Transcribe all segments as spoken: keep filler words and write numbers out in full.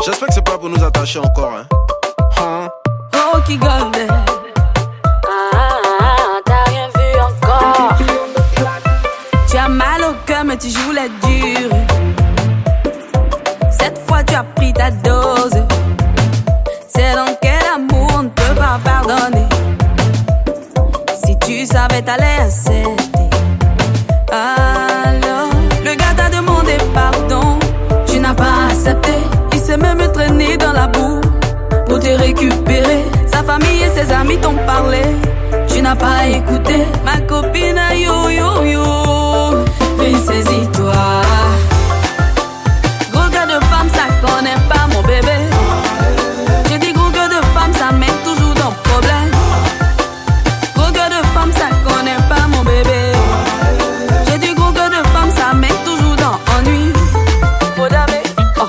J'espère que c'est pas pour nous attacher encore, hein. Hein? Oh, qui gardait. Ah, t'as rien vu encore. Tu as mal au cœur, mais tu joues la dure. Cette fois, tu as pris ta dose. C'est dans quel amour on ne peut pas pardonner. Si tu savais, t'allais accepter. Alors, le gars t'a demandé pardon. Tu n'as pas accepté. Il s'est même traîné dans la boue pour te récupérer. Sa famille et ses amis t'ont parlé. Tu n'as pas écouté. Ma copine a yo yo yo. Mais saisis-toi. Gros gars de femme, ça connaît pas mon bébé. J'ai dit gros gars de femme, ça mène toujours dans le problème. Gros gars de femme, ça connaît pas mon bébé. J'ai dit gros gars de femme, ça mène toujours dans ennui. Faut damer, oh.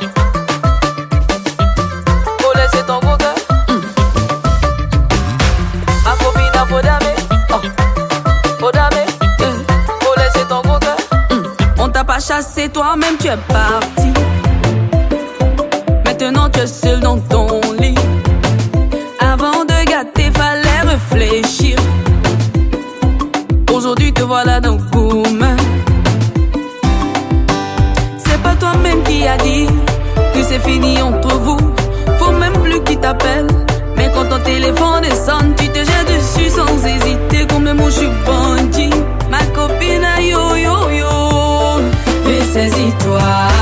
Faut laisser ton gros gars. Mm. Ma copine a faut damer, oh. Faut damer, mm. Faut laisser ton gros gars. Mm. On t'a pas chassé, toi-même tu es parti. Maintenant tu es seul dans ton lit. Avant de gâter, fallait réfléchir. Aujourd'hui te voilà dans le gourmet. C'est pas toi-même qui a dit que c'est fini entre vous. Faut même plus qu'il t'appelle. Mais quand ton téléphone sonne, tu te jettes dessus sans hésiter. Comme moi je suis bandit. Ma copine a yo yo yo. Mais saisis-toi.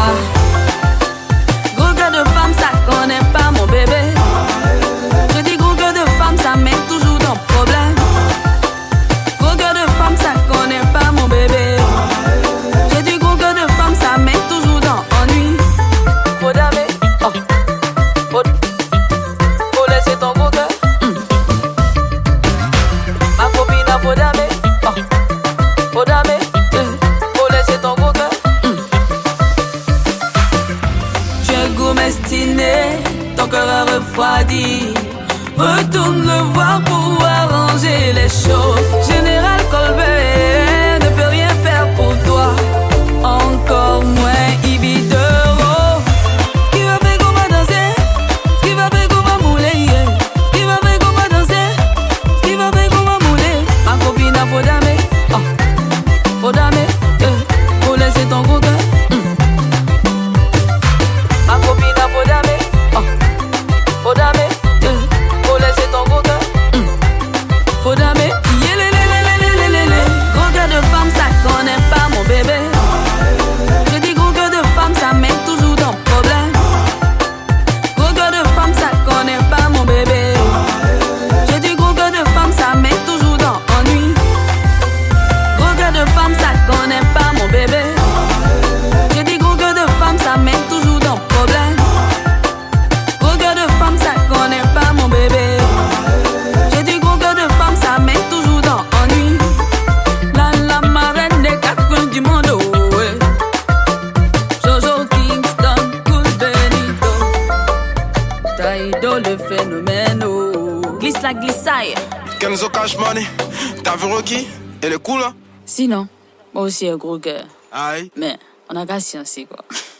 Gros gars de femme, ça connaît pas mon bébé. Je dis gros gars de femme, ça mène toujours dans le problème. Gros gars de femme, ça connaît pas mon bébé. Je dis gros gars de femme, ça mène toujours dans ennui. Faut damer, oh. Faut, faut laisser ton gros gars. Mm. Ma copine a faut damer, oh. Faut damer, mm. Faut laisser ton gros gars. Mm. Tu es gourmestiné, ton cœur a refroidi. Retourne le voir pour arranger les choses. Général Colbert ne peut rien faire pour toi. Encore moins Ibidoro. Ce qui va faire qu'on va danser, ce qui va faire qu'on va mouler, yeah. Ce qui va faire qu'on va danser, ce qui va faire qu'on va mouler. Ma copine a faut damer, oh. Faut damer, yeah. Faut laisser ton gros gars. Mm. Ma copine a faut damer, oh. Faut damer, yeah. Faut laisser ton gros gars. Mm. Faut damer, yeah, lé, lé, lé, lé, lé, lé, lé. Gros gars de femme, ça connaît pas mon bébé. Je dis gros gars de femme, ça mène toujours dans le problème. Gros gars de femme, ça connaît pas mon bébé. Je dis gros gars de femme, ça mène toujours dans ennui. Gros gars de femme, ça connaît pas mon bébé. Je dis gros gars de femme, ça mène toujours dans le problème. Gros gars de femme, ça connaît pas mon bébé. Je dis gros gars de femme, ça mène toujours dans ennui. La la marraine des quatre coins du monde, oh, ouais. Jojo Kingston, Cool Benito. Taïdo le phénomène, oh. Glisse la glissaille. Kenzo Cash Money. T'as vu Rocky? Elle est cool, hein? Sinon, moi aussi un gros cœur. Aïe. Mais on a qu'à sciencer, quoi.